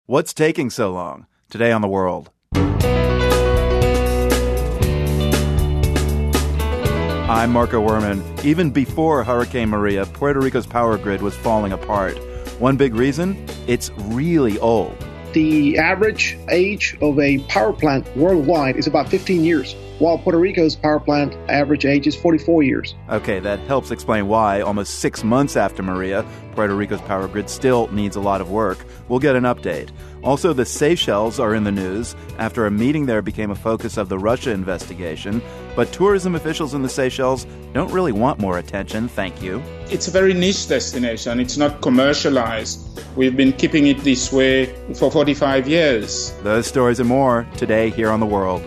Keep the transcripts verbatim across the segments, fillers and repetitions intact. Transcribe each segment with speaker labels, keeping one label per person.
Speaker 1: What's taking so long? Today on The World. I'm Marco Werman. Even before Hurricane Maria, Puerto Rico's power grid was falling apart. One big reason? It's really old.
Speaker 2: The average age of a power plant worldwide is about fifteen years, while Puerto Rico's power plant average age is forty-four years.
Speaker 1: Okay, that helps explain why, almost six months after Maria, Puerto Rico's power grid still needs a lot of work. We'll get an update. Also, the Seychelles are in the news after a meeting there became a focus of the Russia investigation. But tourism officials in the Seychelles don't really want more attention, thank you.
Speaker 3: It's a very niche destination. It's not commercialized. We've been keeping it this way for forty-five years.
Speaker 1: Those stories and more today here on The World.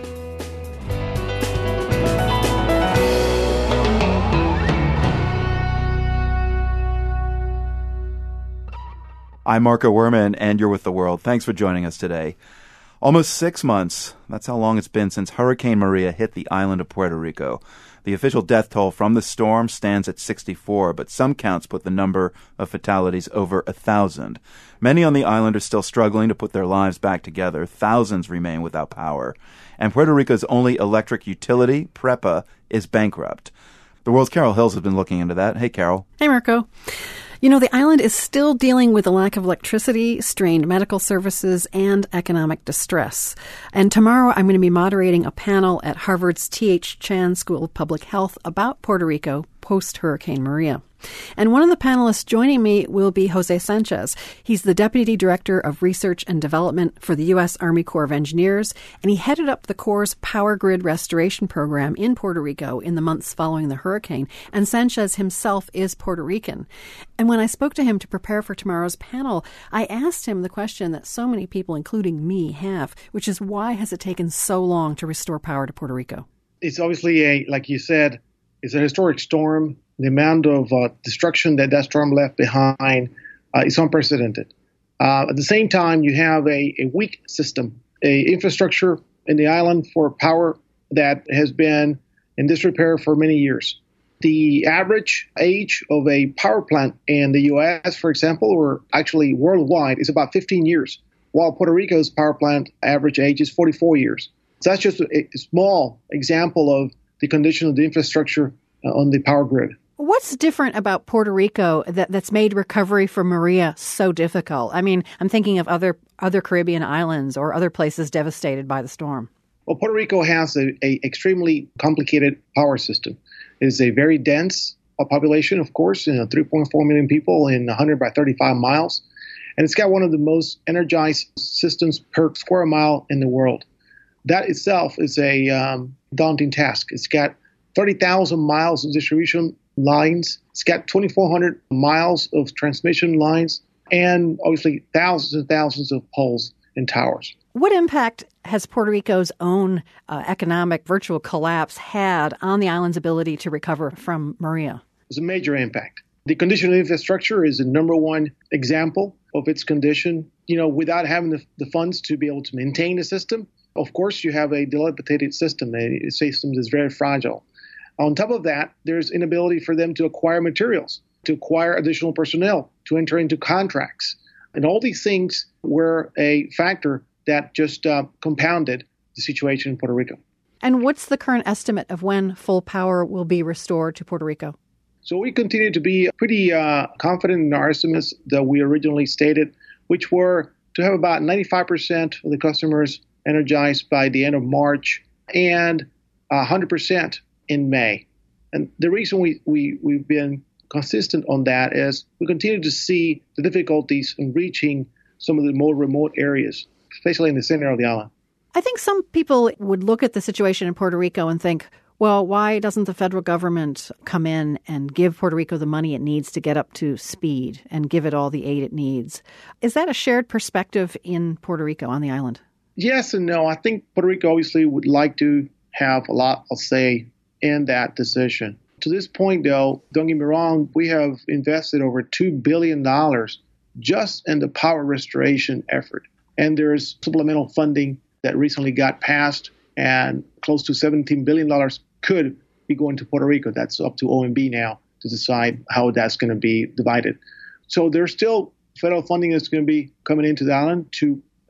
Speaker 1: I'm Marco Werman, and you're with The World. Thanks for joining us today. Almost six months, that's how long it's been since Hurricane Maria hit the island of Puerto Rico. The official death toll from the storm stands at sixty-four, but some counts put the number of fatalities over a thousand. Many on the island are still struggling to put their lives back together. Thousands remain without power. And Puerto Rico's only electric utility, PREPA, is bankrupt. The World's Carol Hills has been looking into that. Hey, Carol.
Speaker 4: Hey, Marco. You know, the island is still dealing with a lack of electricity, strained medical services, and economic distress. And tomorrow I'm going to be moderating a panel at Harvard's T H Chan School of Public Health about Puerto Rico post-Hurricane Maria. And one of the panelists joining me will be Jose Sanchez. He's the Deputy Director of Research and Development for the U S Army Corps of Engineers, and he headed up the Corps' Power Grid Restoration Program in Puerto Rico in the months following the hurricane. And Sanchez himself is Puerto Rican. And when I spoke to him to prepare for tomorrow's panel, I asked him the question that so many people, including me, have, which is why has it taken so long to restore power to Puerto Rico?
Speaker 2: It's obviously, a, like you said, it's a historic storm. The amount of uh, destruction that that storm left behind uh, is unprecedented. Uh, at the same time, you have a, a weak system, a infrastructure in the island for power that has been in disrepair for many years. The average age of a power plant in the U S, for example, or actually worldwide, is about fifteen years, while Puerto Rico's power plant average age is forty-four years. So that's just a, a small example of the condition of the infrastructure uh, on the power grid.
Speaker 4: What's different about Puerto Rico that, that's made recovery from Maria so difficult? I mean, I'm thinking of other other Caribbean islands or other places devastated by the storm.
Speaker 2: Well, Puerto Rico has a, a extremely complicated power system. It is a very dense uh, population, of course, you know, three point four million people in one hundred by thirty-five miles. And it's got one of the most energized systems per square mile in the world. That itself is a um, daunting task. It's got thirty thousand miles of distribution lines. It's got twenty-four hundred miles of transmission lines, and obviously thousands and thousands of poles and towers.
Speaker 4: What impact has Puerto Rico's own uh, economic virtual collapse had on the island's ability to recover from Maria?
Speaker 2: It's a major impact. The condition of infrastructure is the number one example of its condition. You know, without having the, the funds to be able to maintain the system, of course, you have a dilapidated system, a system that's very fragile. On top of that, there's inability for them to acquire materials, to acquire additional personnel, to enter into contracts. And all these things were a factor that just uh, compounded the situation in Puerto Rico.
Speaker 4: And what's the current estimate of when full power will be restored to Puerto Rico?
Speaker 2: So we continue to be pretty uh, confident in our estimates that we originally stated, which were to have about ninety-five percent of the customers energized by the end of March and one hundred percent in May. And the reason we, we, we've been consistent on that is we continue to see the difficulties in reaching some of the more remote areas, especially in the center of the island.
Speaker 4: I think some people would look at the situation in Puerto Rico and think, well, why doesn't the federal government come in and give Puerto Rico the money it needs to get up to speed and give it all the aid it needs? Is that a shared perspective in Puerto Rico on the island?
Speaker 2: Yes and no. I think Puerto Rico obviously would like to have a lot, I'll say, in that decision. To this point, though, don't get me wrong, we have invested over two billion dollars just in the power restoration effort. And there's supplemental funding that recently got passed, and close to seventeen billion dollars could be going to Puerto Rico. That's up to O M B now to decide how that's going to be divided. So there's still federal funding that's going to be coming into the island to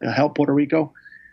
Speaker 2: uh, help Puerto Rico.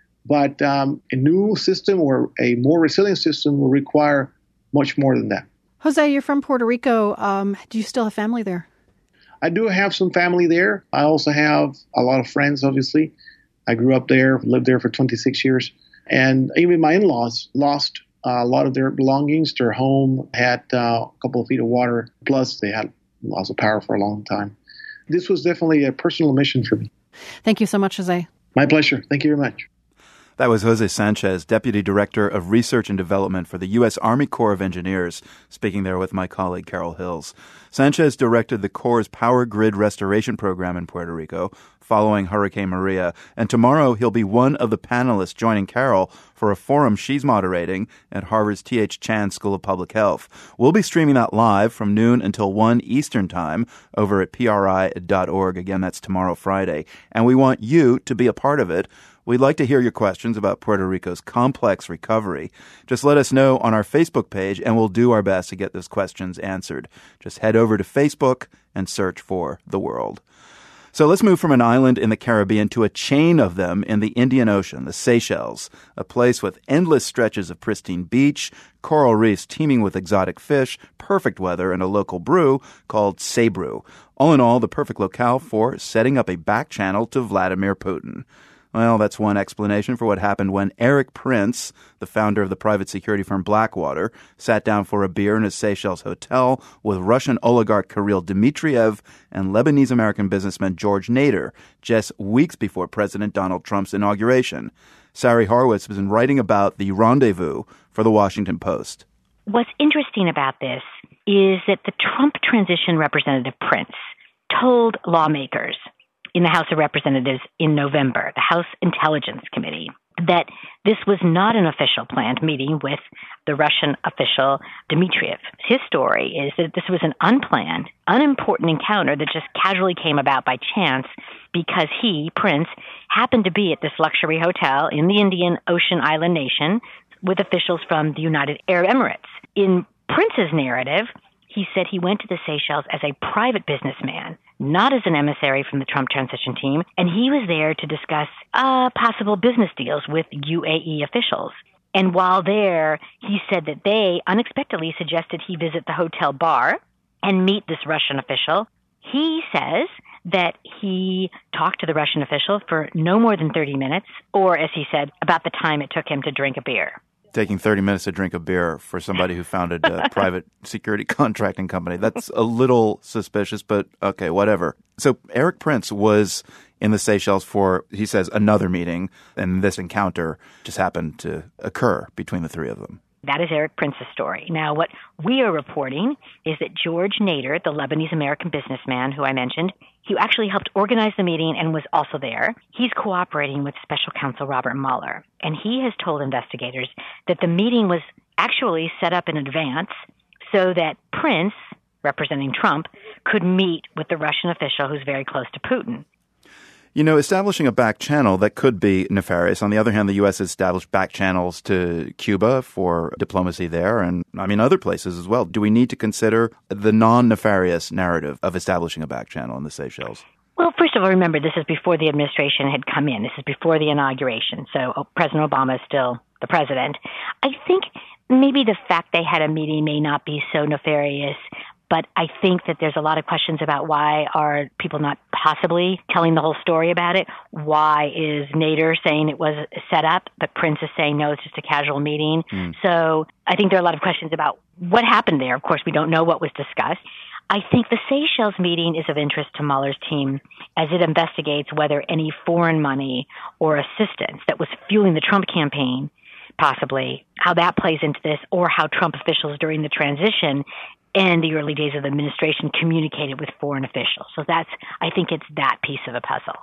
Speaker 2: But um, a new system or a more resilient system will require much more than that.
Speaker 4: Jose, you're from Puerto Rico. Um, do you still have family there?
Speaker 2: I do have some family there. I also have a lot of friends, obviously. I grew up there, lived there for twenty-six years. And even my in-laws lost uh, a lot of their belongings. Their home had uh, a couple of feet of water. Plus, they had loss of power for a long time. This was definitely a personal mission for me.
Speaker 4: Thank you so much, Jose.
Speaker 2: My pleasure. Thank you very much.
Speaker 1: That was Jose Sanchez, Deputy Director of Research and Development for the U S. Army Corps of Engineers, speaking there with my colleague Carol Hills. Sanchez directed the Corps' Power Grid Restoration Program in Puerto Rico following Hurricane Maria, and tomorrow he'll be one of the panelists joining Carol for a forum she's moderating at Harvard's T H Chan School of Public Health. We'll be streaming that live from noon until one Eastern Time over at P R I dot org. Again, that's tomorrow, Friday. And we want you to be a part of it. We'd like to hear your questions about Puerto Rico's complex recovery. Just let us know on our Facebook page, and we'll do our best to get those questions answered. Just head over to Facebook and search for The World. So let's move from an island in the Caribbean to a chain of them in the Indian Ocean, the Seychelles, a place with endless stretches of pristine beach, coral reefs teeming with exotic fish, perfect weather, and a local brew called Sabrew. All in all, the perfect locale for setting up a back channel to Vladimir Putin. Well, that's one explanation for what happened when Erik Prince, the founder of the private security firm Blackwater, sat down for a beer in a Seychelles hotel with Russian oligarch Kirill Dmitriev and Lebanese-American businessman George Nader just weeks before President Donald Trump's inauguration. Sari Horowitz has been writing about the rendezvous for the Washington Post.
Speaker 5: What's interesting about this is that the Trump transition representative Prince told lawmakers in the House of Representatives in November, the House Intelligence Committee, that this was not an official planned meeting with the Russian official Dmitriev. His story is that this was an unplanned, unimportant encounter that just casually came about by chance because he, Prince, happened to be at this luxury hotel in the Indian Ocean island nation with officials from the United Arab Emirates. In Prince's narrative, he said he went to the Seychelles as a private businessman, not as an emissary from the Trump transition team, and he was there to discuss uh, possible business deals with U A E officials. And while there, he said that they unexpectedly suggested he visit the hotel bar and meet this Russian official. He says that he talked to the Russian official for no more than thirty minutes, or as he said, about the time it took him to drink a beer.
Speaker 1: Taking thirty minutes to drink a beer for somebody who founded a private security contracting company. That's a little suspicious, but okay, whatever. So Erik Prince was in the Seychelles for, he says, another meeting, and this encounter just happened to occur between the three of them.
Speaker 5: That is Erik Prince's story. Now, what we are reporting is that George Nader, the Lebanese-American businessman who I mentioned, he actually helped organize the meeting and was also there. He's cooperating with Special Counsel Robert Mueller, and he has told investigators that the meeting was actually set up in advance so that Prince, representing Trump, could meet with the Russian official who's very close to Putin.
Speaker 1: You know, establishing a back channel, that could be nefarious. On the other hand, the U S has established back channels to Cuba for diplomacy there and, I mean, other places as well. Do we need to consider the non-nefarious narrative of establishing a back channel in the Seychelles?
Speaker 5: Well, first of all, remember, this is before the administration had come in. This is before the inauguration. So oh, President Obama is still the president. I think maybe the fact they had a meeting may not be so nefarious, but I think that there's a lot of questions about why are people not possibly telling the whole story about it? Why is Nader saying it was set up, but Prince is saying, no, it's just a casual meeting? Mm. So I think there are a lot of questions about what happened there. Of course, we don't know what was discussed. I think the Seychelles meeting is of interest to Mueller's team as it investigates whether any foreign money or assistance that was fueling the Trump campaign, possibly, how that plays into this, or how Trump officials during the transition and the early days of the administration communicated with foreign officials. So that's, I think it's that piece of the puzzle.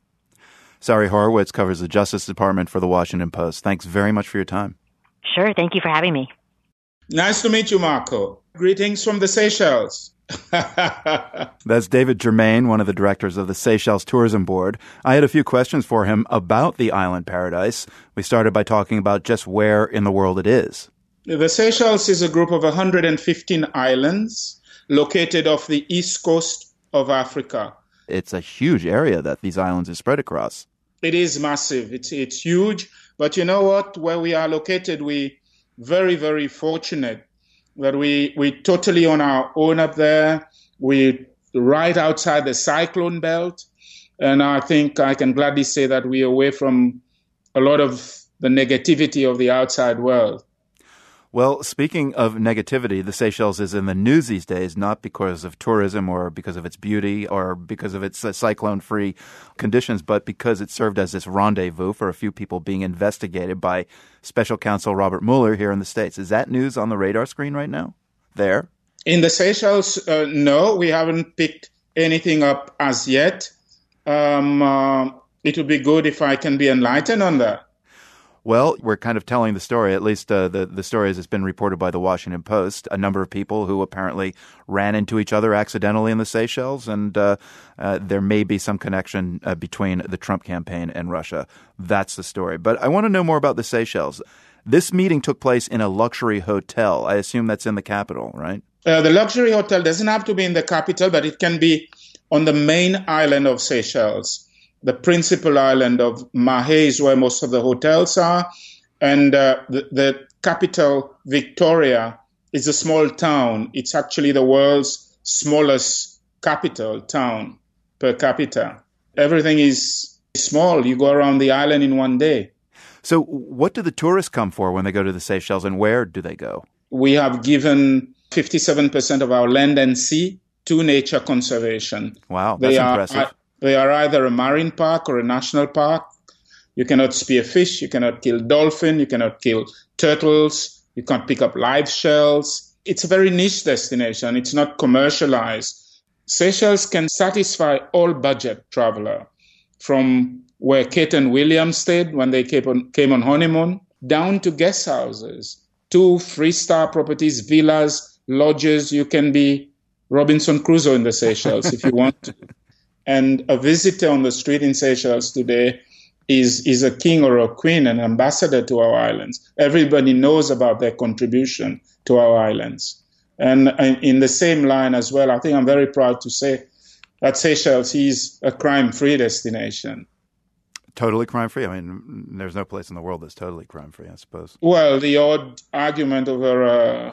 Speaker 1: Sari Horowitz covers the Justice Department for the Washington Post. Thanks very much for your time.
Speaker 5: Sure. Thank you for having me.
Speaker 3: Nice to meet you, Marco. Greetings from the Seychelles.
Speaker 1: That's David Germain, one of the directors of the Seychelles Tourism Board. I had a few questions for him about the island paradise. We started by talking about just where in the world it is.
Speaker 3: The Seychelles is a group of one hundred fifteen islands located off the east coast of Africa.
Speaker 1: It's a huge area that these islands are spread across.
Speaker 3: It is massive. It's it's huge. But you know what? Where we are located, we very, very fortunate that we we totally on our own up there. We right outside the cyclone belt. And I think I can gladly say that we are away from a lot of the negativity of the outside world.
Speaker 1: Well, speaking of negativity, the Seychelles is in the news these days, not because of tourism or because of its beauty or because of its uh, cyclone-free conditions, but because it served as this rendezvous for a few people being investigated by Special Counsel Robert Mueller here in the States. Is that news on the radar screen right now? There?
Speaker 3: In the Seychelles, uh, no, we haven't picked anything up as yet. Um, uh, it would be good if I can be enlightened on that.
Speaker 1: Well, we're kind of telling the story, at least uh, the, the story as it's been reported by the Washington Post, a number of people who apparently ran into each other accidentally in the Seychelles, and uh, uh, there may be some connection uh, between the Trump campaign and Russia. That's the story. But I want to know more about the Seychelles. This meeting took place in a luxury hotel. I assume that's in the capital, right?
Speaker 3: Uh, the luxury hotel doesn't have to be in the capital, but it can be on the main island of Seychelles. The principal island of Mahé is where most of the hotels are. And uh, the, the capital, Victoria, is a small town. It's actually the world's smallest capital town per capita. Everything is small. You go around the island in one day.
Speaker 1: So what do the tourists come for when they go to the Seychelles, and where do they go?
Speaker 3: We have given fifty-seven percent of our land and sea to nature conservation.
Speaker 1: Wow, that's
Speaker 3: they are,
Speaker 1: impressive.
Speaker 3: They are either a marine park or a national park. You cannot spear fish, you cannot kill dolphin, you cannot kill turtles, you can't pick up live shells. It's a very niche destination. It's not commercialized. Seychelles can satisfy all budget traveler, from where Kate and William stayed when they came on, came on honeymoon, down to guest houses, to three-star properties, villas, lodges. You can be Robinson Crusoe in the Seychelles if you want to. And a visitor on the street in Seychelles today is, is a king or a queen, an ambassador to our islands. Everybody knows about their contribution to our islands. And in the same line as well, I think I'm very proud to say that Seychelles is a crime-free destination.
Speaker 1: Totally crime-free? I mean, there's no place in the world that's totally crime-free, I suppose.
Speaker 3: Well, the odd argument over, uh,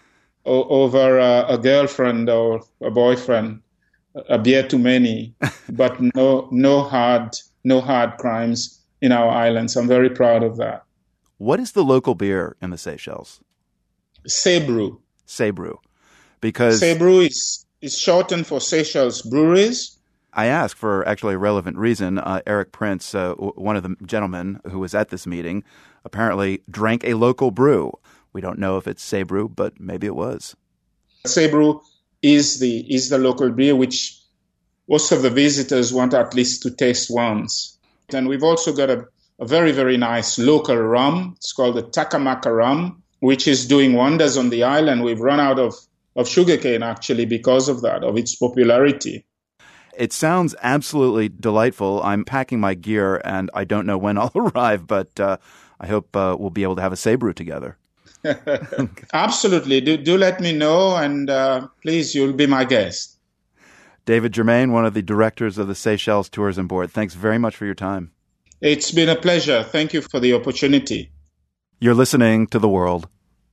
Speaker 3: over uh, a girlfriend or a boyfriend, a beer too many, but no no hard no hard crimes in our islands. I'm very proud of that.
Speaker 1: What is the local beer in the Seychelles?
Speaker 3: Sebrew.
Speaker 1: Sebrew. Because
Speaker 3: Sebrew is, is shortened for Seychelles Breweries.
Speaker 1: I ask for actually a relevant reason. Uh, Eric Prince, uh, w- one of the gentlemen who was at this meeting, apparently drank a local brew. We don't know if it's Sebrew, but maybe it was.
Speaker 3: Sebrew is the is the local beer which most of the visitors want at least to taste once. And we've also got a, a very, very nice local rum. It's called the Takamaka rum, which is doing wonders on the island. We've run out of, of sugarcane, actually, because of that, of its popularity.
Speaker 1: It sounds absolutely delightful. I'm packing my gear, and I don't know when I'll arrive, but uh, I hope uh, we'll be able to have a Sebrew together.
Speaker 3: Absolutely. Do do let me know, and uh, please, you'll be my guest.
Speaker 1: David Germain, one of the directors of the Seychelles Tourism Board. Thanks very much for your time.
Speaker 3: It's been a pleasure. Thank you for the opportunity.
Speaker 1: You're listening to The World.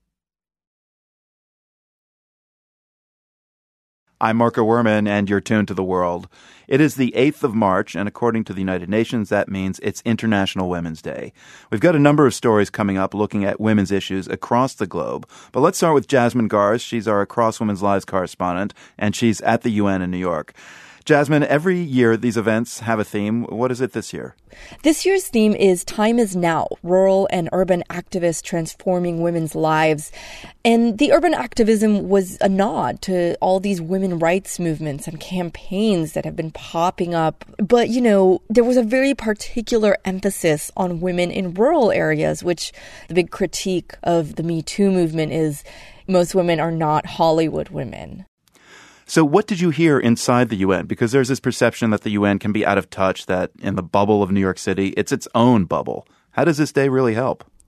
Speaker 1: I'm Marco Werman, and you're tuned to The World. It is the eighth of March, and according to the United Nations, that means it's International Women's Day. We've got a number of stories coming up looking at women's issues across the globe. But let's start with Jasmine Garsd. She's our Across Women's Lives correspondent, and she's at the U N in New York. Jasmine, every year these events have a theme. What is it this year?
Speaker 6: This year's theme is Time is Now, Rural and Urban Activists Transforming Women's Lives. And the urban activism was a nod to all these women rights movements and campaigns that have been popping up. But, you know, there was a very particular emphasis on women in rural areas, which the big critique of the Me Too movement is most women are not Hollywood women.
Speaker 1: So what did you hear inside the U N? Because there's this perception that the U N can be out of touch, that in the bubble of New York City, it's its own bubble. How does this day really help?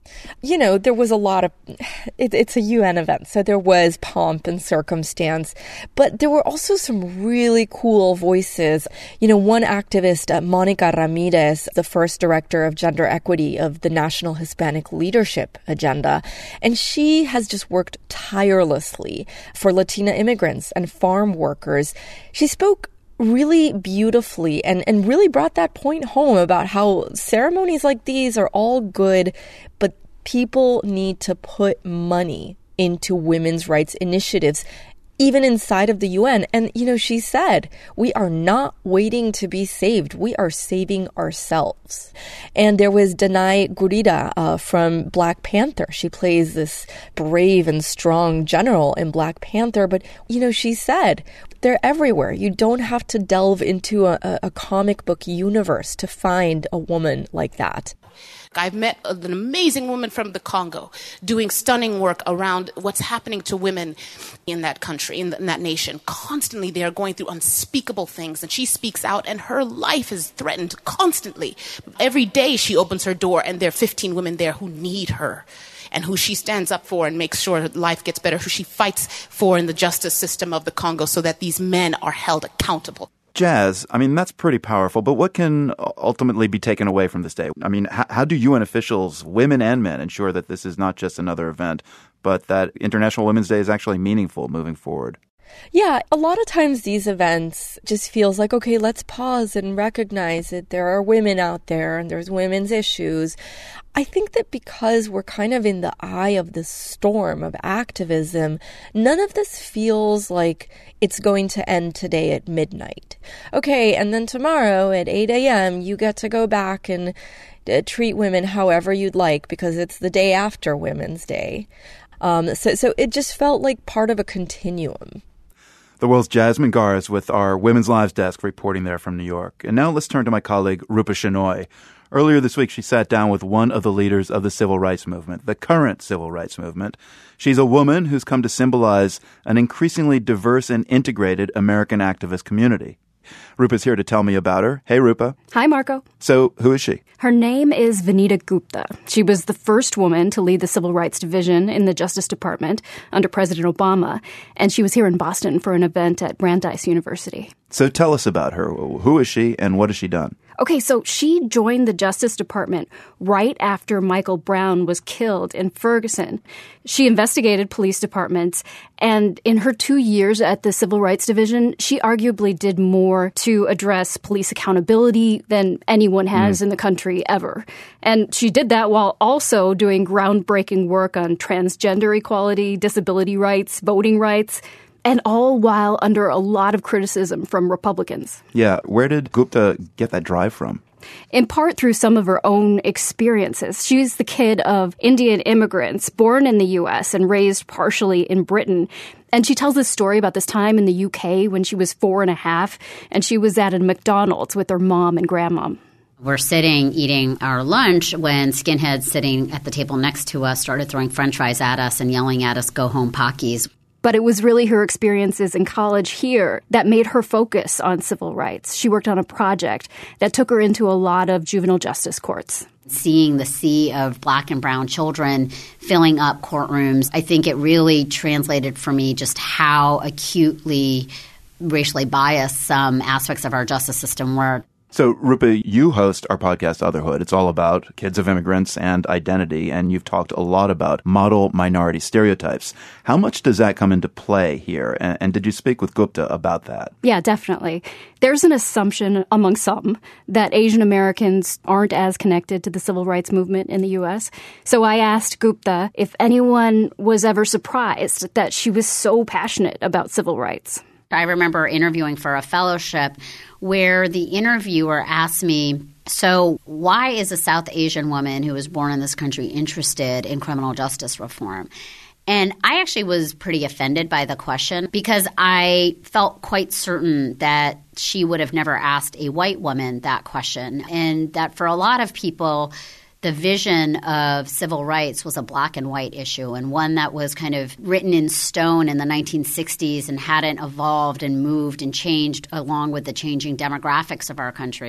Speaker 6: You know, there was a lot of, it, it's a U N event, so there was pomp and circumstance, but there were also some really cool voices. You know, one activist, uh, Monica Ramirez, the first director of gender equity of the National Hispanic Leadership Agenda, and she has just worked tirelessly for Latina immigrants and farm workers. She spoke really beautifully and, and really brought that point home about how ceremonies like these are all good, but people need to put money into women's rights initiatives, even inside of the U N. And, you know, she said, we are not waiting to be saved. We are saving ourselves. And there was Danai Gurira uh, from Black Panther. She plays this brave and strong general in Black Panther. But, you know, she said, they're everywhere. You don't have to delve into a, a comic book universe to find a woman like that.
Speaker 7: I've met an amazing woman from the Congo doing stunning work around what's happening to women in that country, in, the, in that nation. Constantly, they are going through unspeakable things, and she speaks out, and her life is threatened constantly. Every day she opens her door, and there are fifteen women there who need her, and who she stands up for and makes sure that life gets better, who she fights for in the justice system of the Congo so that these men are held accountable.
Speaker 1: Jazz, I mean, that's pretty powerful, but what can ultimately be taken away from this day? I mean, how, how do U N officials, women and men, ensure that this is not just another event, but that International Women's Day is actually meaningful moving forward?
Speaker 6: Yeah, a lot of times these events just feels like, okay, let's pause and recognize that there are women out there and there's women's issues. I think that because we're kind of in the eye of the storm of activism, none of this feels like it's going to end today at midnight. Okay, and then tomorrow at eight a.m., you get to go back and uh, treat women however you'd like because it's the day after Women's Day. Um, so, so it just felt like part of a continuum.
Speaker 1: The world's Jasmine Garsd with our Women's Lives Desk reporting there from New York. And now let's turn to my colleague, Rupa Shenoy. Earlier this week, she sat down with one of the leaders of the civil rights movement, the current civil rights movement. She's a woman who's come to symbolize an increasingly diverse and integrated American activist community. Rupa's here to tell me about her. Hey, Rupa.
Speaker 8: Hi, Marco.
Speaker 1: So, who is she?
Speaker 8: Her name is Vanita Gupta. She was the first woman to lead the Civil Rights Division in the Justice Department under President Obama, and she was here in Boston for an event at Brandeis University.
Speaker 1: So tell us about her. Who is she, and what has she done?
Speaker 8: Okay, so she joined the Justice Department right after Michael Brown was killed in Ferguson. She investigated police departments, and in her two years at the Civil Rights Division, she arguably did more to address police accountability than anyone has mm. in the country ever. And she did that while also doing groundbreaking work on transgender equality, disability rights, voting rights, and all while under a lot of criticism from Republicans.
Speaker 1: Yeah. Where did Gupta get that drive from?
Speaker 8: In part through some of her own experiences. She's the kid of Indian immigrants born in the U S and raised partially in Britain. And she tells this story about this time in the U K when she was four and a half, and she was at a McDonald's with her mom and grandma.
Speaker 9: We're sitting eating our lunch when skinheads sitting at the table next to us started throwing french fries at us and yelling at us, "Go home, Pockies."
Speaker 8: But it was really her experiences in college here that made her focus on civil rights. She worked on a project that took her into a lot of juvenile justice courts.
Speaker 9: Seeing the sea of black and brown children filling up courtrooms, I think it really translated for me just how acutely racially biased some aspects of our justice system were.
Speaker 1: So, Rupa, you host our podcast, Otherhood. It's all about kids of immigrants and identity, and you've talked a lot about model minority stereotypes. How much does that come into play here? And, and did you speak with Gupta about that?
Speaker 8: Yeah, definitely. There's an assumption among some that Asian Americans aren't as connected to the civil rights movement in the U S. So I asked Gupta if anyone was ever surprised that she was so passionate about civil rights.
Speaker 9: I remember interviewing for a fellowship where the interviewer asked me, so why is a South Asian woman who was born in this country interested in criminal justice reform? And I actually was pretty offended by the question because I felt quite certain that she would have never asked a white woman that question, and that for a lot of people, the vision of civil rights was a black and white issue, and one that was kind of written in stone in the nineteen sixties and hadn't evolved and moved and changed along with the changing demographics of our country.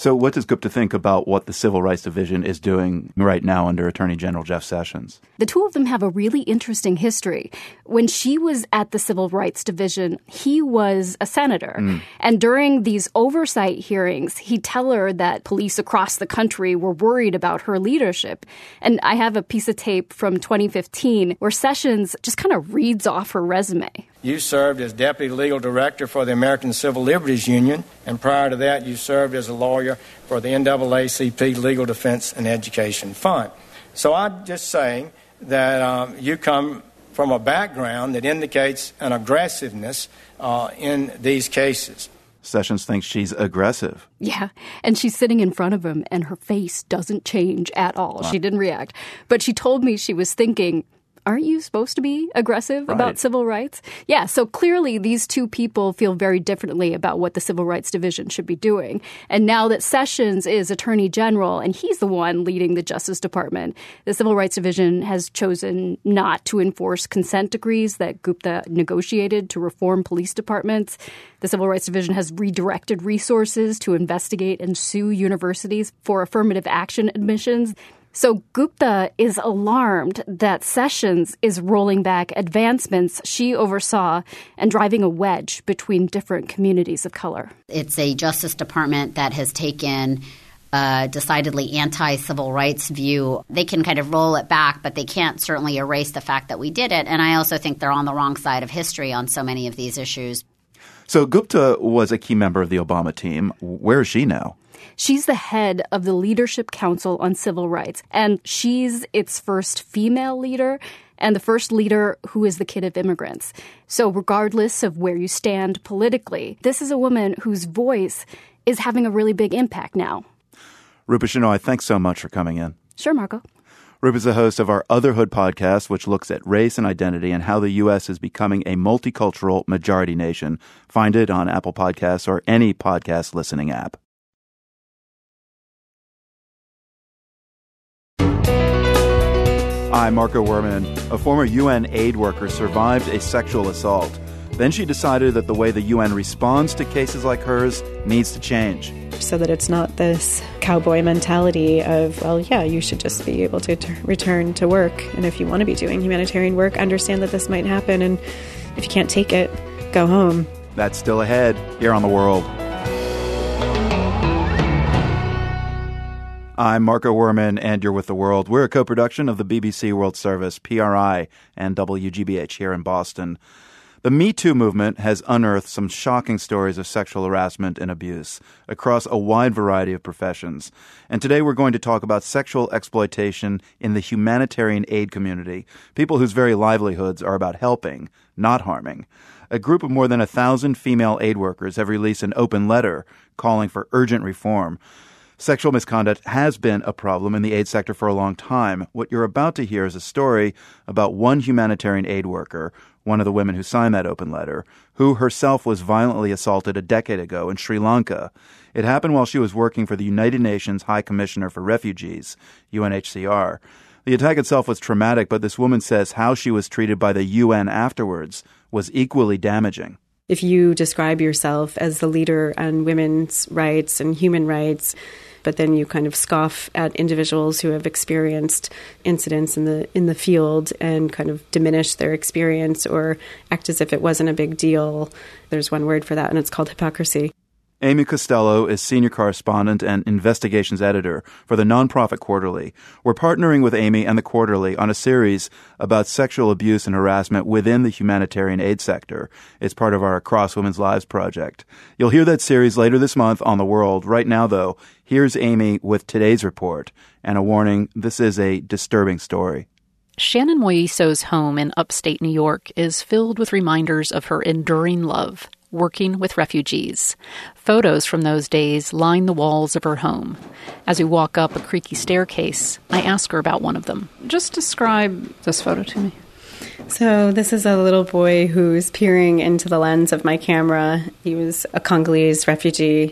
Speaker 1: So what does Gupta think about what the Civil Rights Division is doing right now under Attorney General Jeff Sessions?
Speaker 8: The two of them have a really interesting history. When she was at the Civil Rights Division, he was a senator. Mm. And during these oversight hearings, he'd tell her that police across the country were worried about her leadership. And I have a piece of tape from twenty fifteen where Sessions just kind of reads off her resume.
Speaker 10: You served as Deputy Legal Director for the American Civil Liberties Union, and prior to that, you served as a lawyer for the N double A C P Legal Defense and Education Fund. So I'm just saying that um, you come from a background that indicates an aggressiveness uh, in these cases.
Speaker 1: Sessions thinks she's aggressive.
Speaker 8: Yeah, and she's sitting in front of him, and her face doesn't change at all. Wow. She didn't react. But she told me she was thinking, aren't you supposed to be aggressive right. about civil rights? Yeah, so clearly these two people feel very differently about what the Civil Rights Division should be doing. And now that Sessions is Attorney General and he's the one leading the Justice Department, the Civil Rights Division has chosen not to enforce consent decrees that Gupta negotiated to reform police departments. The Civil Rights Division has redirected resources to investigate and sue universities for affirmative action admissions. So Gupta is alarmed that Sessions is rolling back advancements she oversaw and driving a wedge between different communities of color.
Speaker 9: It's a Justice Department that has taken a decidedly anti-civil rights view. They can kind of roll it back, but they can't certainly erase the fact that we did it. And I also think they're on the wrong side of history on so many of these issues.
Speaker 1: So Gupta was a key member of the Obama team. Where is she now?
Speaker 8: She's the head of the Leadership Council on Civil Rights, and she's its first female leader and the first leader who is the kid of immigrants. So regardless of where you stand politically, this is a woman whose voice is having a really big impact now.
Speaker 1: Rupa Shenoy, thanks so much for coming in.
Speaker 8: Sure, Marco.
Speaker 1: Rupa's the host of our Otherhood podcast, which looks at race and identity and how the U S is becoming a multicultural majority nation. Find it on Apple Podcasts or any podcast listening app. I'm Marco Werman. A former U N aid worker survived a sexual assault. Then she decided that the way the U N responds to cases like hers needs to change.
Speaker 11: So that it's not this cowboy mentality of, well, yeah, you should just be able to t- return to work. And if you want to be doing humanitarian work, understand that this might happen. And if you can't take it, go home.
Speaker 1: That's still ahead here on The World. I'm Marco Werman, and you're with The World. We're a co-production of the B B C World Service, P R I, and W G B H here in Boston. The Me Too movement has unearthed some shocking stories of sexual harassment and abuse across a wide variety of professions. And today we're going to talk about sexual exploitation in the humanitarian aid community, people whose very livelihoods are about helping, not harming. A group of more than a thousand female aid workers have released an open letter calling for urgent reform. Sexual misconduct has been a problem in the aid sector for a long time. What you're about to hear is a story about one humanitarian aid worker, one of the women who signed that open letter, who herself was violently assaulted a decade ago in Sri Lanka. It happened while she was working for the United Nations High Commissioner for Refugees, U N H C R. The attack itself was traumatic, but this woman says how she was treated by the U N afterwards was equally damaging.
Speaker 11: If you describe yourself as the leader on women's rights and human rights, but then you kind of scoff at individuals who have experienced incidents in the in the field and kind of diminish their experience or act as if it wasn't a big deal, there's one word for that, and it's called hypocrisy.
Speaker 1: Amy Costello is senior correspondent and investigations editor for the nonprofit Quarterly. We're partnering with Amy and the Quarterly on a series about sexual abuse and harassment within the humanitarian aid sector. It's part of our Across Women's Lives project. You'll hear that series later this month on The World. Right now, though, here's Amy with today's report and a warning, this is a disturbing story.
Speaker 12: Shannon Moiso's home in upstate New York is filled with reminders of her enduring love, working with refugees. Photos from those days line the walls of her home. As we walk up a creaky staircase, I ask her about one of them. Just describe this photo to me.
Speaker 11: So this is a little boy who's peering into the lens of my camera. He was a Congolese refugee,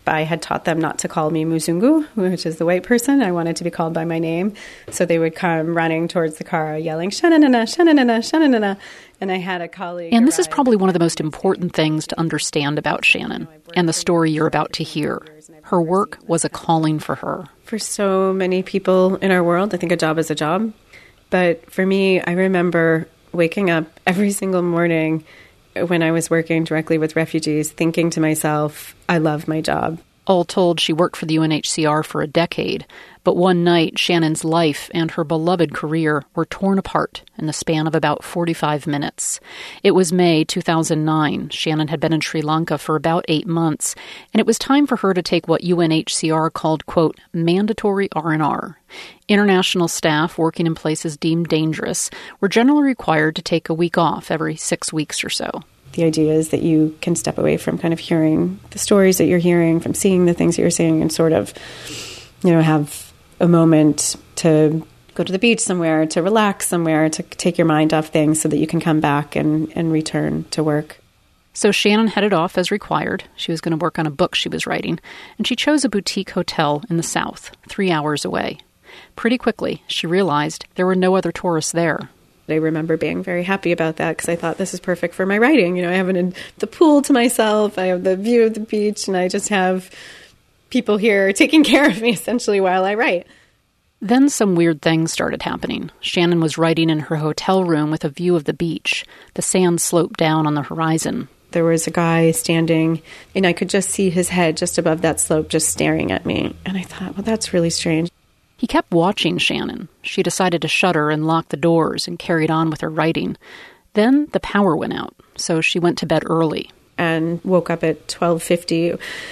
Speaker 11: I had taught them not to call me Muzungu, which is the white person. I wanted to be called by my name. So they would come running towards the car yelling, "Shananana, shananana, shananana." And I had a colleague.
Speaker 12: And this is probably one of the most important things to understand about Shannon and the story you're about to hear. Her work was a calling for her.
Speaker 11: For so many people in our world, I think a job is a job. But for me, I remember waking up every single morning when I was working directly with refugees, thinking to myself, I love my job.
Speaker 12: All told, she worked for the U N H C R for a decade, but one night Shannon's life and her beloved career were torn apart in the span of about forty-five minutes. It was May two thousand nine. Shannon had been in Sri Lanka for about eight months, and it was time for her to take what U N H C R called, quote, mandatory R and R. International staff working in places deemed dangerous were generally required to take a week off every six weeks or so.
Speaker 11: The idea is that you can step away from kind of hearing the stories that you're hearing, from seeing the things that you're seeing, and sort of, you know, have a moment to go to the beach somewhere, to relax somewhere, to take your mind off things so that you can come back and, and return to work.
Speaker 12: So Shannon headed off as required. She was going to work on a book she was writing, and she chose a boutique hotel in the south, three hours away. Pretty quickly, she realized there were no other tourists there.
Speaker 11: I remember being very happy about that because I thought this is perfect for my writing. You know, I have an, the pool to myself, I have the view of the beach, and I just have people here taking care of me essentially while I write.
Speaker 12: Then some weird things started happening. Shannon was writing in her hotel room with a view of the beach. The sand sloped down on the horizon.
Speaker 11: There was a guy standing, and I could just see his head just above that slope, just staring at me. And I thought, well, that's really strange.
Speaker 12: He kept watching Shannon. She decided to shutter and lock the doors and carried on with her writing. Then the power went out, so she went to bed early.
Speaker 11: And woke up at twelve fifty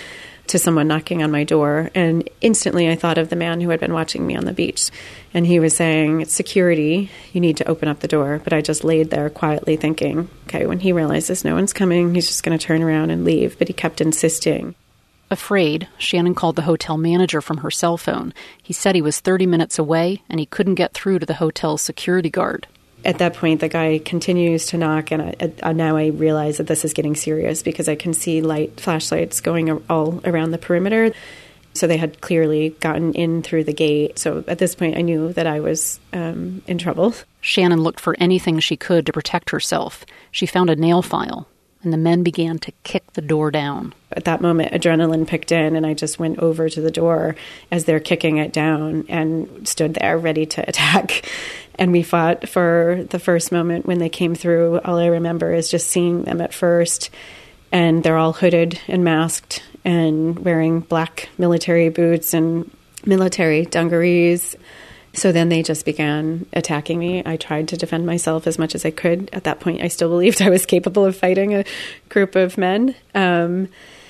Speaker 11: to someone knocking on my door. And instantly I thought of the man who had been watching me on the beach. And he was saying, it's security, you need to open up the door. But I just laid there quietly thinking, okay, when he realizes no one's coming, he's just going to turn around and leave. But he kept insisting.
Speaker 12: Afraid, Shannon called the hotel manager from her cell phone. He said he was thirty minutes away and he couldn't get through to the hotel's security guard.
Speaker 11: At that point, the guy continues to knock, and I, I, now I realize that this is getting serious because I can see light flashlights going all around the perimeter. So they had clearly gotten in through the gate. So at this point, I knew that I was um, in trouble.
Speaker 12: Shannon looked for anything she could to protect herself. She found a nail file, and the men began to kick the door down.
Speaker 11: At that moment, adrenaline picked in, and I just went over to the door as they're kicking it down and stood there ready to attack. And we fought for the first moment when they came through. All I remember is just seeing them at first, and they're all hooded and masked and wearing black military boots and military dungarees. So then they just began attacking me. I tried to defend myself as much as I could. At that point, I still believed I was capable of fighting a group of men. Um,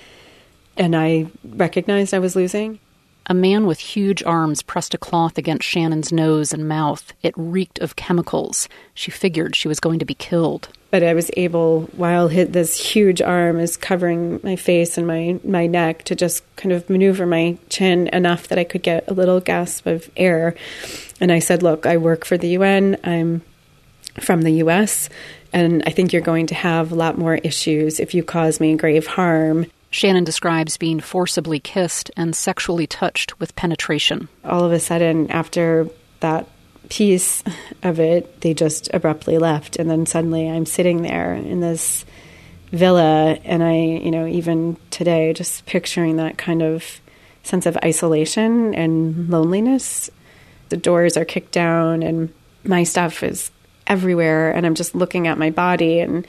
Speaker 11: and I recognized I was losing.
Speaker 12: A man with huge arms pressed a cloth against Shannon's nose and mouth. It reeked of chemicals. She figured she was going to be killed.
Speaker 11: But I was able, while this huge arm is covering my face and my, my neck, to just kind of maneuver my chin enough that I could get a little gasp of air. And I said, look, I work for the U N. I'm from the U S, and I think you're going to have a lot more issues if you cause me grave harm.
Speaker 12: Shannon describes being forcibly kissed and sexually touched with penetration.
Speaker 11: All of a sudden, after that piece of it, they just abruptly left. And then suddenly I'm sitting there in this villa, and I, you know, even today, just picturing that kind of sense of isolation and loneliness. The doors are kicked down and my stuff is everywhere, and I'm just looking at my body, and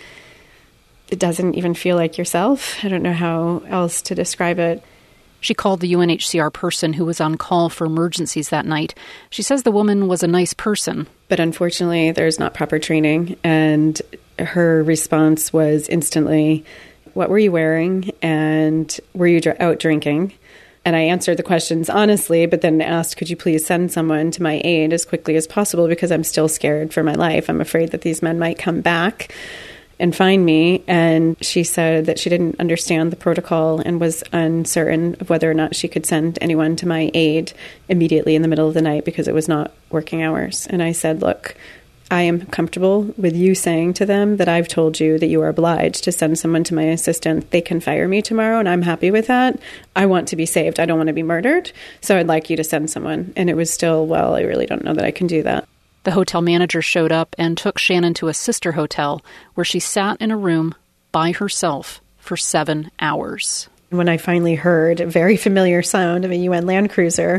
Speaker 11: it doesn't even feel like yourself. I don't know how else to describe it.
Speaker 12: She called the U N H C R person who was on call for emergencies that night. She says the woman was a nice person.
Speaker 11: But unfortunately, there's not proper training. And her response was instantly, what were you wearing? And were you dr- out drinking? And I answered the questions honestly, but then asked, could you please send someone to my aid as quickly as possible, because I'm still scared for my life. I'm afraid that these men might come back and find me. And she said that she didn't understand the protocol and was uncertain of whether or not she could send anyone to my aid immediately in the middle of the night because it was not working hours. And I said, look, I am comfortable with you saying to them that I've told you that you are obliged to send someone to my assistant. They can fire me tomorrow, and I'm happy with that. I want to be saved. I don't want to be murdered. So I'd like you to send someone. And it was still, well, I really don't know that I can do that.
Speaker 12: The hotel manager showed up and took Shannon to a sister hotel where she sat in a room by herself for seven hours.
Speaker 11: When I finally heard a very familiar sound of a U N Land Cruiser,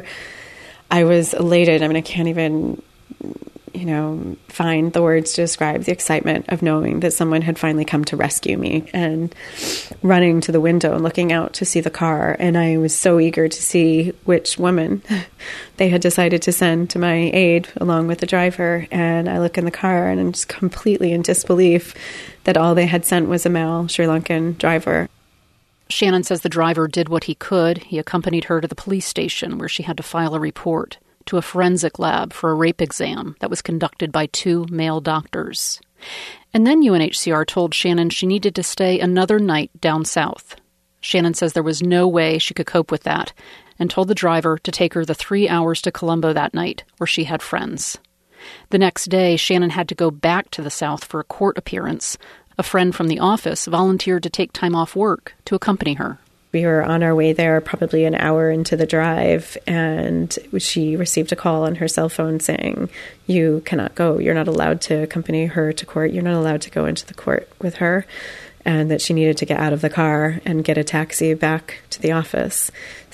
Speaker 11: I was elated. I mean, I can't even, you know, find the words to describe the excitement of knowing that someone had finally come to rescue me, and running to the window and looking out to see the car. And I was so eager to see which woman they had decided to send to my aid along with the driver. And I look in the car and I'm just completely in disbelief that all they had sent was a male Sri Lankan driver.
Speaker 12: Shannon says the driver did what he could. He accompanied her to the police station where she had to file a report, to a forensic lab for a rape exam that was conducted by two male doctors. And then U N H C R told Shannon she needed to stay another night down south. Shannon says there was no way she could cope with that, and told the driver to take her the three hours to Colombo that night, where she had friends. The next day, Shannon had to go back to the south for a court appearance. A friend from the office volunteered to take time off work to accompany her.
Speaker 11: We were on our way there probably an hour into the drive, and she received a call on her cell phone saying, you cannot go. You're not allowed to accompany her to court. You're not allowed to go into the court with her, and that she needed to get out of the car and get a taxi back to the office.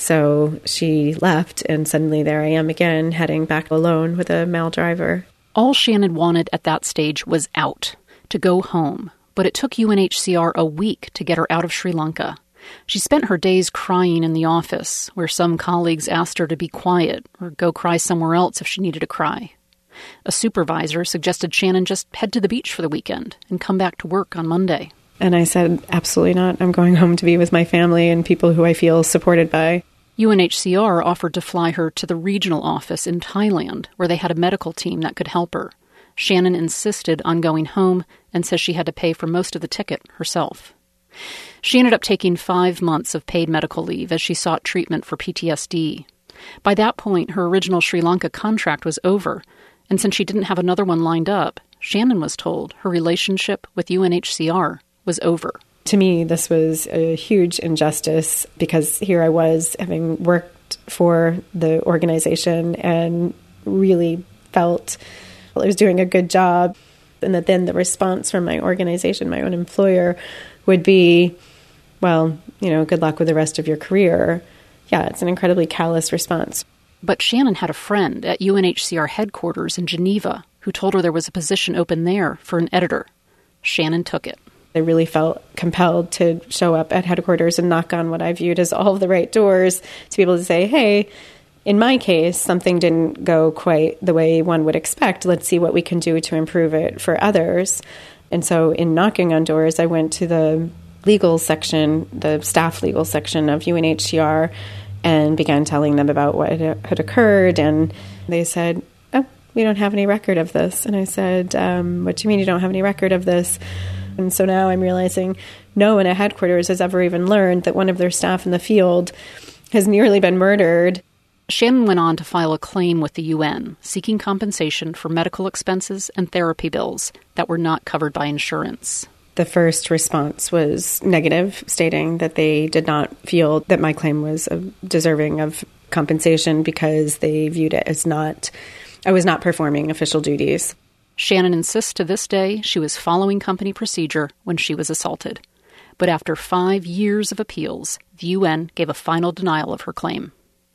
Speaker 11: So she left, and suddenly there I am again, heading back alone with a male driver.
Speaker 12: All Shannon wanted at that stage was out, to go home. But it took U N H C R a week to get her out of Sri Lanka. She spent her days crying in the office, where some colleagues asked her to be quiet or go cry somewhere else if she needed to cry. A supervisor suggested Shannon just head to the beach for the weekend and come back to work on Monday.
Speaker 11: And I said, absolutely not. I'm going home to be with my family and people who I feel supported by.
Speaker 12: U N H C R offered to fly her to the regional office in Thailand, where they had a medical team that could help her. Shannon insisted on going home and says she had to pay for most of the ticket herself. She ended up taking five months of paid medical leave as she sought treatment for P T S D. By that point, her original Sri Lanka contract was over, and since she didn't have another one lined up, Shannon was told her relationship with U N H C R was over.
Speaker 11: To me, this was a huge injustice, because here I was, having worked for the organization and really felt I was doing a good job, and that then the response from my organization, my own employer, would be, well, you know, good luck with the rest of your career. Yeah, it's an incredibly callous response.
Speaker 12: But Shannon had a friend at U N H C R headquarters in Geneva who told her there was a position open there for an editor. Shannon took it.
Speaker 11: I really felt compelled to show up at headquarters and knock on what I viewed as all of the right doors to be able to say, hey, in my case, something didn't go quite the way one would expect. Let's see what we can do to improve it for others. And so in knocking on doors, I went to the legal section, the staff legal section of U N H C R, and began telling them about what had occurred. And they said, oh, we don't have any record of this. And I said, um, what do you mean you don't have any record of this? And so now I'm realizing no one at headquarters has ever even learned that one of their staff in the field has nearly been murdered.
Speaker 12: Shannon went on to file a claim with the U N, seeking compensation for medical expenses and therapy bills that were not covered by insurance.
Speaker 11: The first response was negative, stating that they did not feel that my claim was deserving of compensation because they viewed it as not, I was not performing official duties.
Speaker 12: Shannon insists to this day she was following company procedure when she was assaulted. But after five years of appeals, the U N gave a final denial of her claim.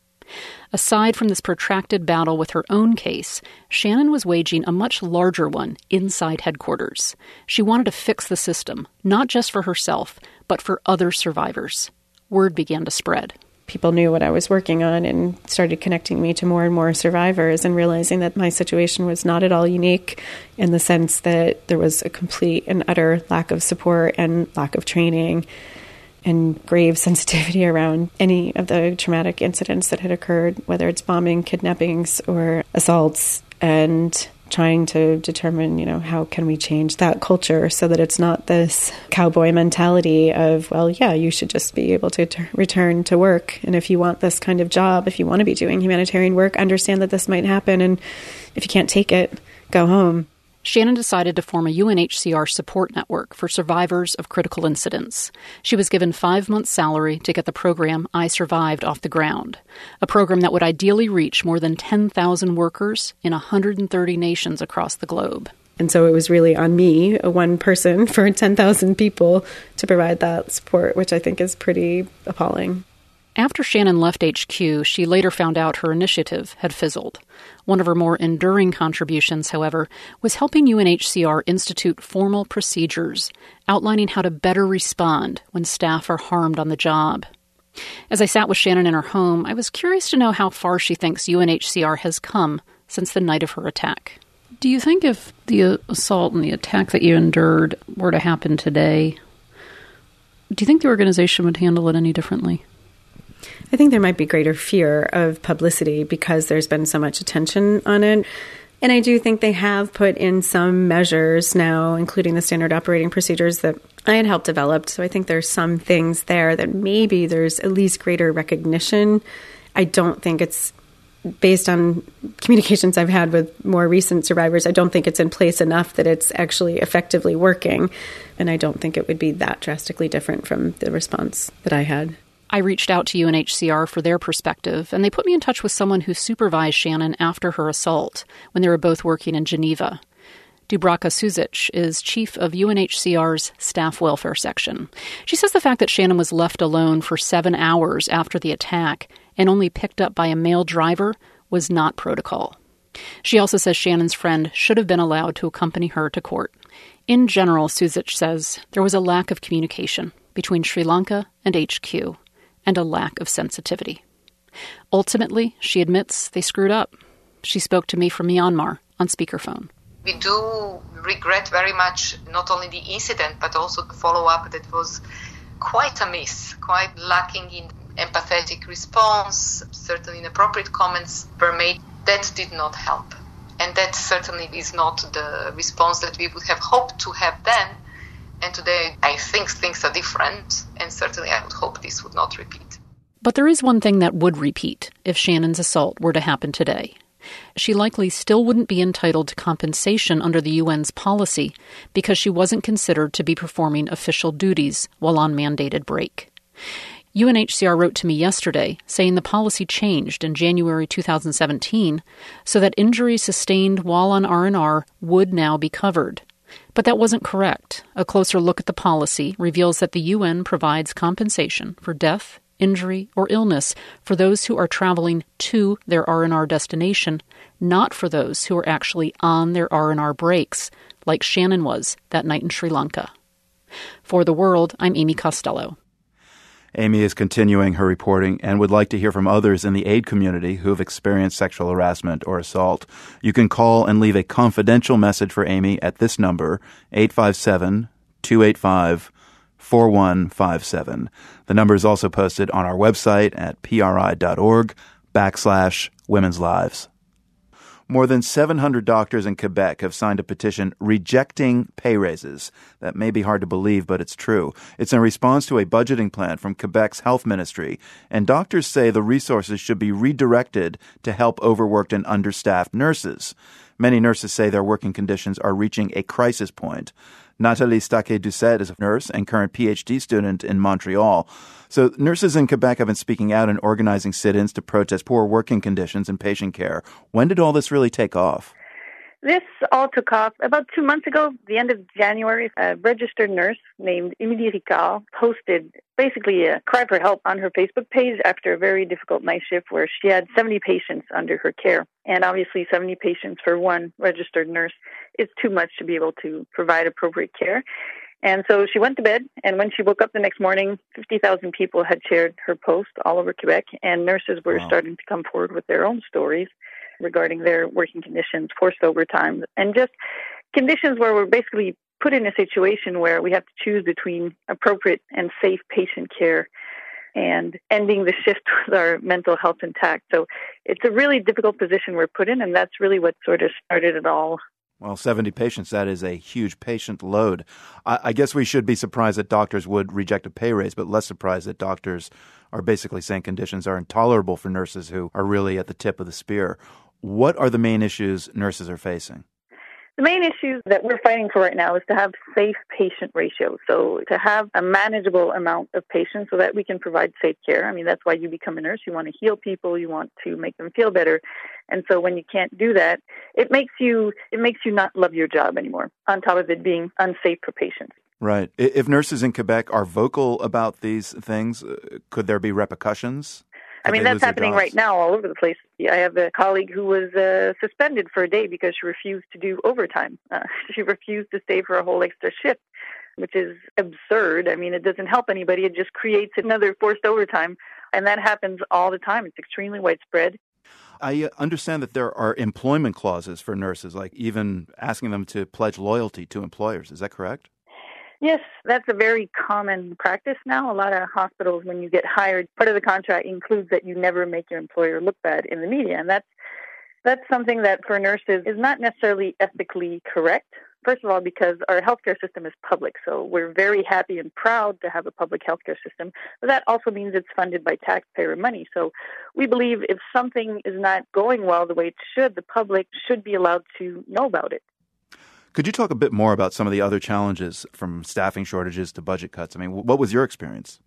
Speaker 12: Aside from this protracted battle with her own case, Shannon was waging a much larger one inside headquarters. She wanted to fix the system, not just for herself, but for other survivors. Word began to spread.
Speaker 11: People knew what I was working on and started connecting me to more and more survivors, and realizing that my situation was not at all unique, in the sense that there was a complete and utter lack of support and lack of training and grave sensitivity around any of the traumatic incidents that had occurred, whether it's bombing, kidnappings, or assaults, and trying to determine, you know, how can we change that culture so that it's not this cowboy mentality of, well, yeah, you should just be able to t- return to work. And if you want this kind of job, if you want to be doing humanitarian work, understand that this might happen. And if you can't take it, go home.
Speaker 12: Shannon decided to form a U N H C R support network for survivors of critical incidents. She was given five months' salary to get the program I Survived off the ground, a program that would ideally reach more than ten thousand workers in one hundred thirty nations across the globe.
Speaker 11: And so it was really on me, a one person for ten thousand people, to provide that support, which I think is pretty appalling.
Speaker 12: After Shannon left H Q, she later found out her initiative had fizzled. One of her more enduring contributions, however, was helping U N H C R institute formal procedures, outlining how to better respond when staff are harmed on the job. As I sat with Shannon in her home, I was curious to know how far she thinks U N H C R has come since the night of her attack. Do you think if the assault and the attack that you endured were to happen today, do you think the organization would handle it any differently?
Speaker 11: I think there might be greater fear of publicity because there's been so much attention on it. And I do think they have put in some measures now, including the standard operating procedures that I had helped develop. So I think there's some things there that maybe there's at least greater recognition. I don't think it's, based on communications I've had with more recent survivors, I don't think it's in place enough that it's actually effectively working. And I don't think it would be that drastically different from the response that I had.
Speaker 12: I reached out to U N H C R for their perspective, and they put me in touch with someone who supervised Shannon after her assault when they were both working in Geneva. Dubravka Suzic is chief of U N H C R's staff welfare section. She says the fact that Shannon was left alone for seven hours after the attack and only picked up by a male driver was not protocol. She also says Shannon's friend should have been allowed to accompany her to court. In general, Suzic says there was a lack of communication between Sri Lanka and H Q, and a lack of sensitivity. Ultimately, she admits they screwed up. She spoke to me from Myanmar on speakerphone.
Speaker 13: We do regret very much not only the incident, but also the follow-up that was quite a miss, quite lacking in empathetic response. Certain inappropriate comments were made. That did not help. And that certainly is not the response that we would have hoped to have then. And today, I think things are different, and certainly I would hope this would not repeat.
Speaker 12: But there is one thing that would repeat if Shannon's assault were to happen today. She likely still wouldn't be entitled to compensation under the U N's policy because she wasn't considered to be performing official duties while on mandated break. U N H C R wrote to me yesterday saying the policy changed in January two thousand seventeen so that injuries sustained while on R and R would now be covered. But that wasn't correct. A closer look at the policy reveals that the U N provides compensation for death, injury, or illness for those who are traveling to their R and R destination, not for those who are actually on their R and R breaks, like Shannon was that night in Sri Lanka. For The World, I'm Amy Costello.
Speaker 1: Amy is continuing her reporting and would like to hear from others in the aid community who have experienced sexual harassment or assault. You can call and leave a confidential message for Amy at this number, eight five seven, two eight five, four one five seven. The number is also posted on our website at pri.org backslash women's lives. More than seven hundred doctors in Quebec have signed a petition rejecting pay raises. That may be hard to believe, but it's true. It's in response to a budgeting plan from Quebec's health ministry, and doctors say the resources should be redirected to help overworked and understaffed nurses. Many nurses say their working conditions are reaching a crisis point. Nathalie Staquet-Doucet is a nurse and current P H D student in Montreal. So nurses in Quebec have been speaking out and organizing sit-ins to protest poor working conditions and patient care. When did all this really take off?
Speaker 14: This all took off about two months ago, the end of January. A registered nurse named Emilie Ricard posted basically a cry for help on her Facebook page after a very difficult night shift where she had seventy patients under her care. And obviously seventy patients for one registered nurse is too much to be able to provide appropriate care. And so she went to bed, and when she woke up the next morning, fifty thousand people had shared her post all over Quebec, and nurses were wow. starting to come forward with their own stories regarding their working conditions, forced overtime, and just conditions where we're basically put in a situation where we have to choose between appropriate and safe patient care and ending the shift with our mental health intact. So it's a really difficult position we're put in, and that's really what sort of started it all.
Speaker 1: Well, seventy patients, that is a huge patient load. I, I guess we should be surprised that doctors would reject a pay raise, but less surprised that doctors are basically saying conditions are intolerable for nurses who are really at the tip of the spear. What are the main issues nurses are facing?
Speaker 14: The main issue that we're fighting for right now is to have safe patient ratios. So to have a manageable amount of patients so that we can provide safe care. I mean, that's why you become a nurse. You want to heal people. You want to make them feel better. And so when you can't do that, it makes you it makes you not love your job anymore, on top of it being unsafe for patients.
Speaker 1: Right. If nurses in Quebec are vocal about these things, could there be repercussions?
Speaker 14: I mean, that's happening right now all over the place. I have a colleague who was uh, suspended for a day because she refused to do overtime. Uh, she refused to stay for a whole extra shift, which is absurd. I mean, it doesn't help anybody. It just creates another forced overtime. And that happens all the time. It's extremely widespread.
Speaker 1: I understand that there are employment clauses for nurses, like even asking them to pledge loyalty to employers. Is that correct?
Speaker 14: Yes, that's a very common practice now. A lot of hospitals, when you get hired, part of the contract includes that you never make your employer look bad in the media. And that's that's something that for nurses is not necessarily ethically correct. First of all, because our healthcare system is public. So we're very happy and proud to have a public healthcare system. But that also means it's funded by taxpayer money. So we believe if something is not going well the way it should, the public should be allowed to know about it.
Speaker 1: Could you talk a bit more about some of the other challenges, from staffing shortages to budget cuts? I mean, what was your experience?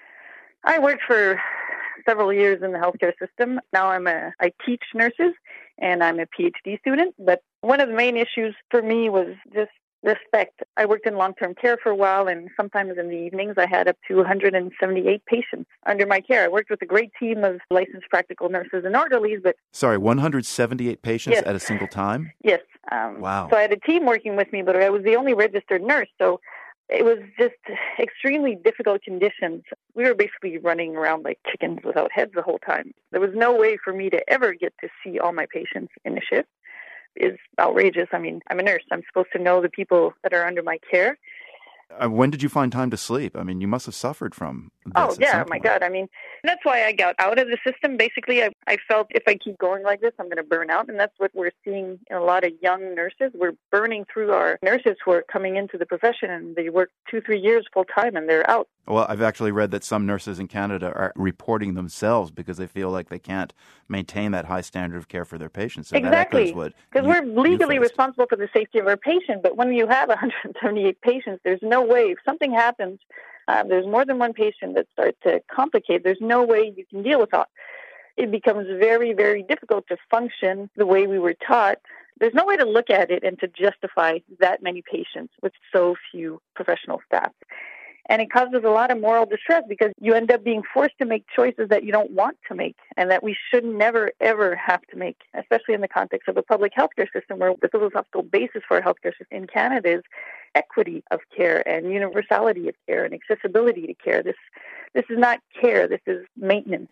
Speaker 14: I worked for several years in the healthcare system. Now I'm a, I teach nurses, and I'm a PhD student. But one of the main issues for me was just respect. I worked in long-term care for a while, and sometimes in the evenings I had up to one hundred seventy-eight patients under my care. I worked with a great team of licensed practical nurses and orderlies, but...
Speaker 1: Sorry, one hundred seventy-eight patients
Speaker 14: yes.
Speaker 1: at a single time?
Speaker 14: Yes. Um,
Speaker 1: wow.
Speaker 14: So I had a team working with me, but I was the only registered nurse, so it was just extremely difficult conditions. We were basically running around like chickens without heads the whole time. There was no way for me to ever get to see all my patients in a shift. Is outrageous. I mean, I'm a nurse. I'm supposed to know the people that are under my care.
Speaker 1: Uh, when did you find time to sleep? I mean, you must have suffered from this.
Speaker 14: Oh, yeah. Oh, my God. I mean, that's why I got out of the system. Basically, I, I felt if I keep going like this, I'm going to burn out. And that's what we're seeing in a lot of young nurses. We're burning through our nurses who are coming into the profession, and they work two, three years full time, and they're out.
Speaker 1: Well, I've actually read that some nurses in Canada are reporting themselves because they feel like they can't maintain that high standard of care for their patients. So
Speaker 14: exactly. Because we're legally responsible for the safety of our patient, but when you have one hundred seventy-eight patients, there's no way. If something happens, uh, there's more than one patient that starts to complicate. There's no way you can deal with that. It becomes very, very difficult to function the way we were taught. There's no way to look at it and to justify that many patients with so few professional staff. And it causes a lot of moral distress because you end up being forced to make choices that you don't want to make and that we should never, ever have to make, especially in the context of a public healthcare system where the philosophical basis for a healthcare system in Canada is equity of care and universality of care and accessibility to care. This, this is not care. This is maintenance.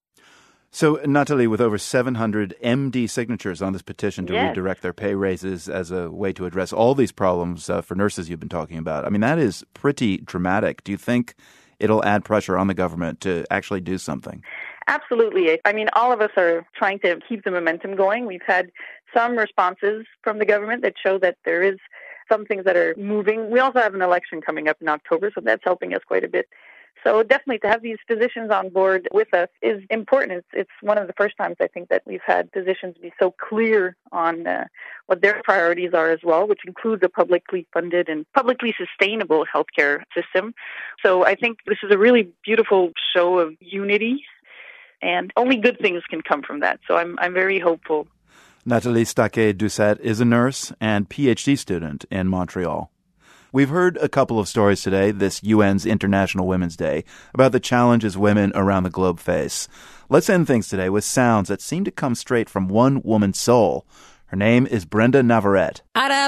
Speaker 1: So, Nathalie, with over seven hundred M D signatures on this petition to
Speaker 14: yes.
Speaker 1: redirect their pay raises as a way to address all these problems uh, for nurses you've been talking about, I mean, that is pretty dramatic. Do you think it'll add pressure on the government to actually do something?
Speaker 14: Absolutely. I mean, all of us are trying to keep the momentum going. We've had some responses from the government that show that there is some things that are moving. We also have an election coming up in October, so that's helping us quite a bit. So definitely to have these physicians on board with us is important. It's, it's one of the first times I think that we've had physicians be so clear on uh, what their priorities are as well, which includes a publicly funded and publicly sustainable healthcare system. So I think this is a really beautiful show of unity, and only good things can come from that. So I'm I'm very hopeful.
Speaker 1: Nathalie Staquet-Doucet is a nurse and PhD student in Montreal. We've heard a couple of stories today, this U N's International Women's Day, about the challenges women around the globe face. Let's end things today with sounds that seem to come straight from one woman's soul. Her name is Brenda Navarrete.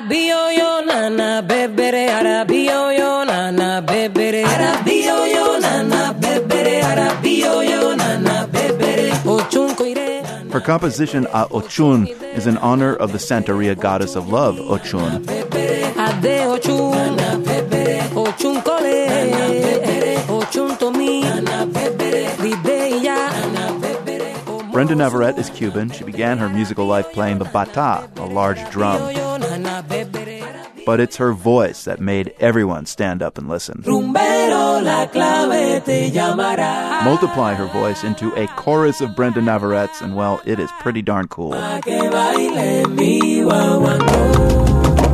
Speaker 1: Her composition A Ochun is in honor of the Santeria goddess of love, Ochun. Brenda Navarrete is Cuban. She began her musical life playing the bata, a large drum. But it's her voice that made everyone stand up and listen. Multiply her voice into a chorus of Brenda Navarretes, and well, it is pretty darn cool.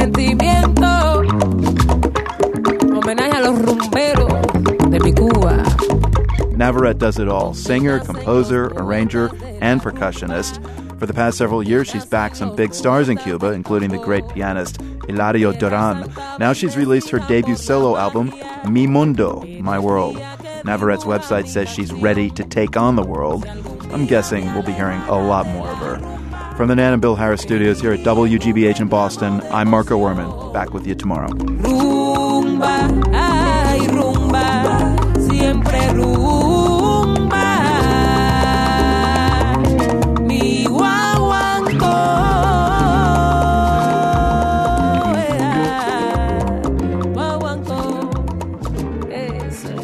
Speaker 15: sentimiento. Homenaje a los rumberos de mi Cuba.
Speaker 1: Navarrete does it all. Singer, composer, arranger, and percussionist. For the past several years, she's backed some big stars in Cuba, including the great pianist Hilario Duran. Now she's released her debut solo album, Mi Mundo, My World. Navarrete's website says she's ready to take on the world. I'm guessing we'll be hearing a lot more of her. From the Nan and Bill Harris studios here at W G B H in Boston, I'm Marco Werman. Back with you tomorrow.
Speaker 15: Rumba, ay, rumba, siempre rumba. Mi guaguancó, guaguancó, ese.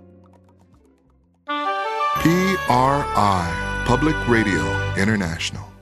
Speaker 16: P R I, Public Radio International.